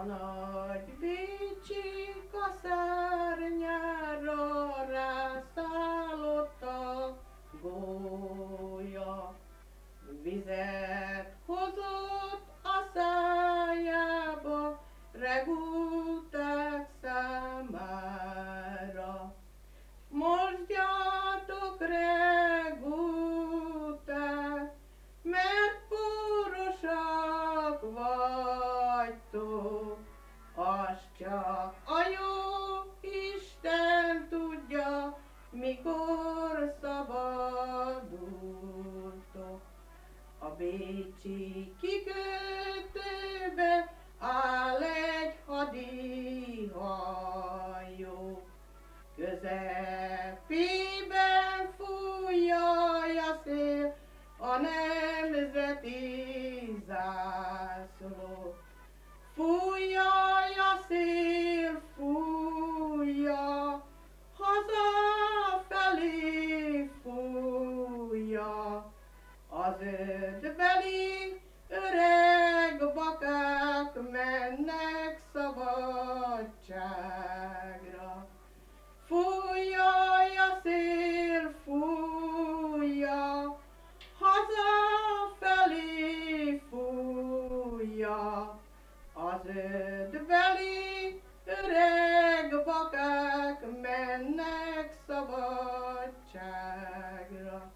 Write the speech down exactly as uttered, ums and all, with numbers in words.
nagy bécsi kaszárnyára rászállott a gólya. Vizet hozott a szájába, regulták számára. Mosdjátok regútát, mert porosak vagytok, azt csak a jó Isten tudja, mikor szabadultok. A bécsi kikötőbe áll egy hadihajó, közepében fújjaj a szél a nemzeti zászló. Fújjaj a szél, fújja, hazafelé fújja, az ötbeli öreg bakák mennek szabadságra. Fújjaj a szél, fújja, hazafelé fújja, az ötbeli öreg bakák mennek szabadságra.